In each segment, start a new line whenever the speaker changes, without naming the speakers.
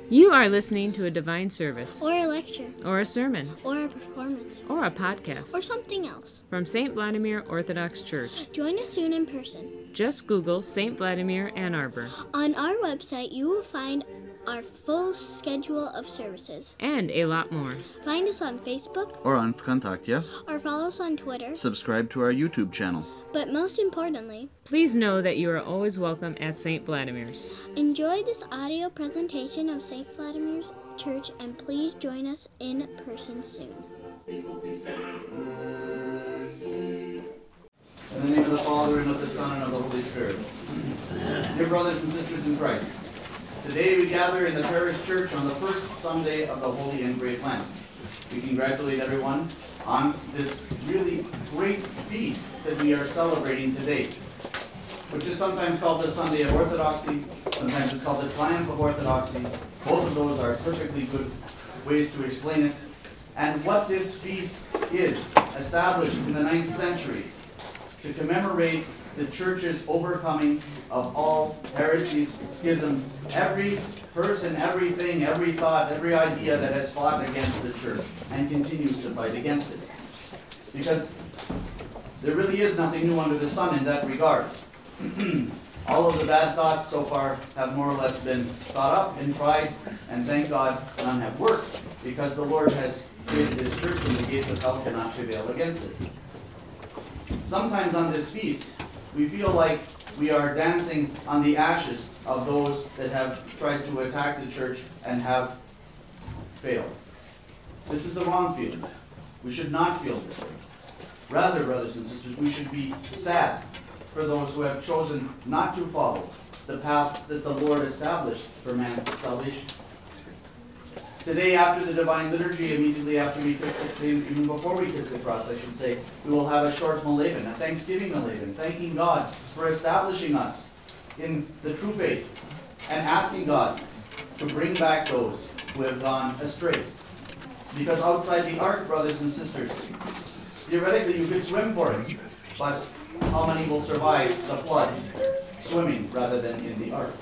You are listening to a divine service,
or a lecture,
or a sermon,
or a performance,
or a podcast
or something else
from St. Vladimir Orthodox Church.
Join us soon in person.
Just Google St. Vladimir Ann Arbor.
On our website, you will find our full schedule of services.
And a lot more.
Find us on Facebook,
or on Vkontakte,
or follow us on Twitter.
Subscribe to our YouTube channel.
But most importantly,
please know that you are always welcome at St. Vladimir's.
Enjoy this audio presentation of St. Vladimir's Church, and please join us in person soon.
In the name of the Father, and of the Son, and of the Holy Spirit. Dear brothers and sisters in Christ, today we gather in the parish church on the first Sunday of the Holy and Great Lent. We congratulate everyone on this really great feast that we are celebrating today, which is sometimes called the Sunday of Orthodoxy, sometimes it's called the Triumph of Orthodoxy. Both of those are perfectly good ways to explain it. And what this feast is, established in the 9th century to commemorate the Church's overcoming of all heresies, schisms, every person, everything, every thought, every idea that has fought against the Church and continues to fight against it. Because there really is nothing new under the sun in that regard. All of the bad thoughts so far have more or less been thought up and tried, and thank God none have worked, because the Lord has created His Church and the gates of hell cannot prevail against it. Sometimes on this feast, we feel like we are dancing on the ashes of those that have tried to attack the Church and have failed. This is the wrong feeling. We should not feel this way. Rather, brothers and sisters, we should be sad for those who have chosen not to follow the path that the Lord established for man's salvation. Today, after the Divine Liturgy, immediately after we kiss the, even before we kiss the cross, I should say, we will have a short Malaven, a Thanksgiving Malaven, thanking God for establishing us in the true faith and asking God to bring back those who have gone astray. Because outside the ark, brothers and sisters, theoretically you could swim for it, but how many will survive the flood swimming rather than in the ark?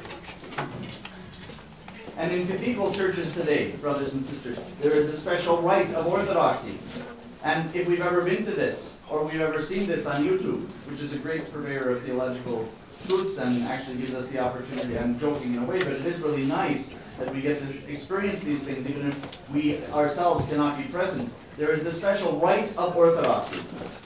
And in cathedral churches today, brothers and sisters, there is a special rite of orthodoxy. And if we've ever been to this, or we've ever seen this on YouTube, which is a great purveyor of theological truths and actually gives us the opportunity, I'm joking in a way, but it is really nice that we get to experience these things even if we ourselves cannot be present. There is the special rite of orthodoxy.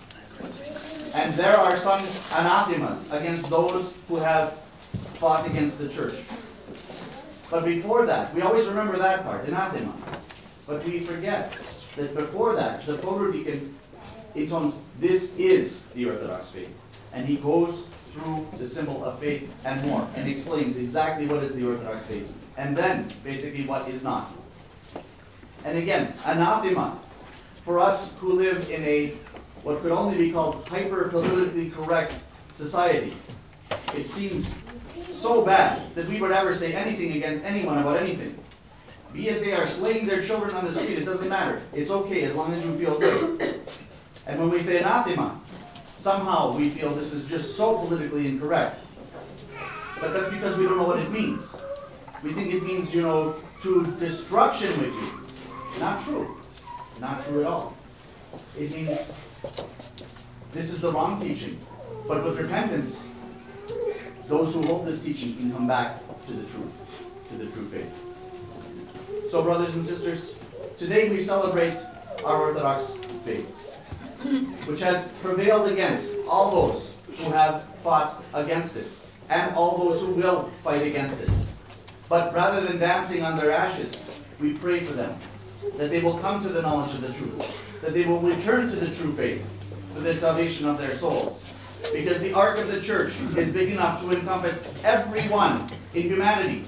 And there are some anathemas against those who have fought against the Church. But before that, we always remember that part, anathema. But we forget that before that, the protodeacon intones, "This is the Orthodox faith." And he goes through the symbol of faith and more, and explains exactly what is the Orthodox faith, and then basically what is not. And again, anathema, for us who live in a what could only be called hyper-politically correct society, it seems so bad that we would ever say anything against anyone about anything. Be it they are slaying their children on the street, it doesn't matter. It's okay as long as you feel good. And when we say anathema, somehow we feel this is just so politically incorrect. But that's because we don't know what it means. We think it means, to destruction with you. Not true. Not true at all. It means this is the wrong teaching. But with repentance, those who hold this teaching can come back to the true faith. So, brothers and sisters, today we celebrate our Orthodox faith, which has prevailed against all those who have fought against it, and all those who will fight against it. But rather than dancing on their ashes, we pray for them, that they will come to the knowledge of the truth, that they will return to the true faith for the salvation of their souls. Because the ark of the Church is big enough to encompass everyone in humanity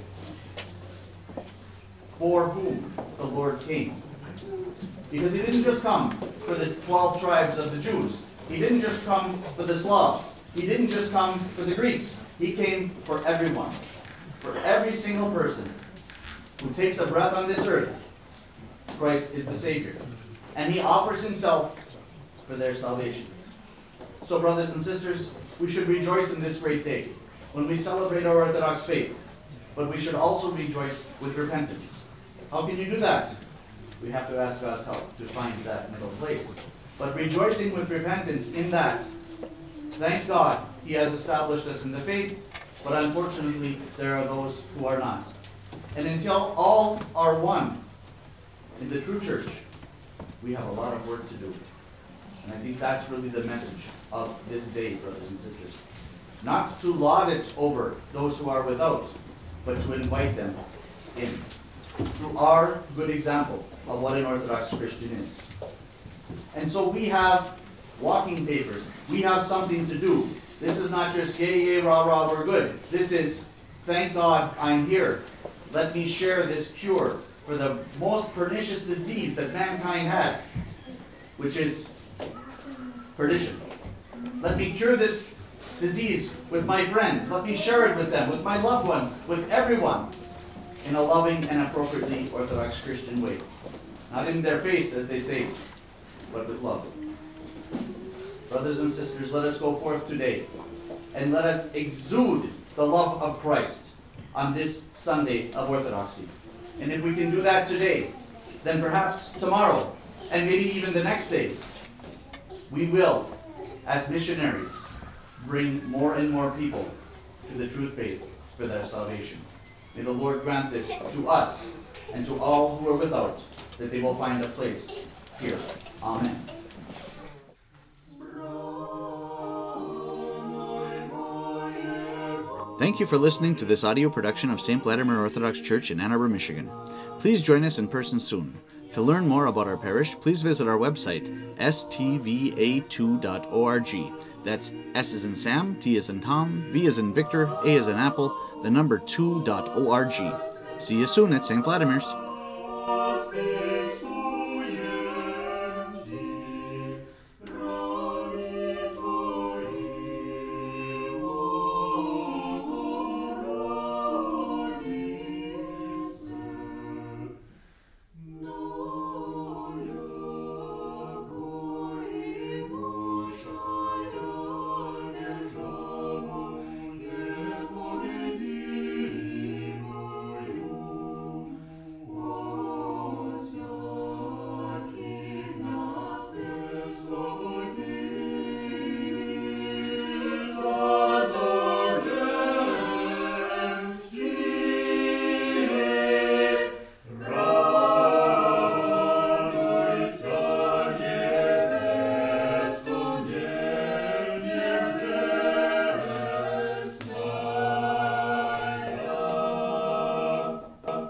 for whom the Lord came. Because He didn't just come for the 12 tribes of the Jews. He didn't just come for the Slavs. He didn't just come for the Greeks. He came for everyone. For every single person who takes a breath on this earth, Christ is the Savior. And He offers Himself for their salvation. So, brothers and sisters, we should rejoice in this great day when we celebrate our Orthodox faith, but we should also rejoice with repentance. How can you do that? We have to ask God's help to find that middle place. But rejoicing with repentance in that, thank God, He has established us in the faith, but unfortunately, there are those who are not. And until all are one in the true church, we have a lot of work to do. And I think that's really the message of this day, brothers and sisters. Not to laud it over those who are without, but to invite them in through our good example of what an Orthodox Christian is. And so we have walking papers. We have something to do. This is not just yay, yay, rah, rah, we're good. This is, thank God I'm here. Let me share this cure for the most pernicious disease that mankind has, which is perdition. Let me cure this disease with my friends. Let me share it with them, with my loved ones, with everyone, in a loving and appropriately Orthodox Christian way. Not in their face, as they say, but with love. Brothers and sisters, let us go forth today and let us exude the love of Christ on this Sunday of Orthodoxy. And if we can do that today, then perhaps tomorrow, and maybe even the next day, we will, as missionaries, bring more and more people to the true faith for their salvation. May the Lord grant this to us and to all who are without, that they will find a place here. Amen.
Thank you for listening to this audio production of St. Vladimir Orthodox Church in Ann Arbor, Michigan. Please join us in person soon. To learn more about our parish, please visit our website, stva2.org. That's S as in Sam, T as in Tom, V as in Victor, A as in Apple, the number 2.org. See you soon at St. Vladimir's.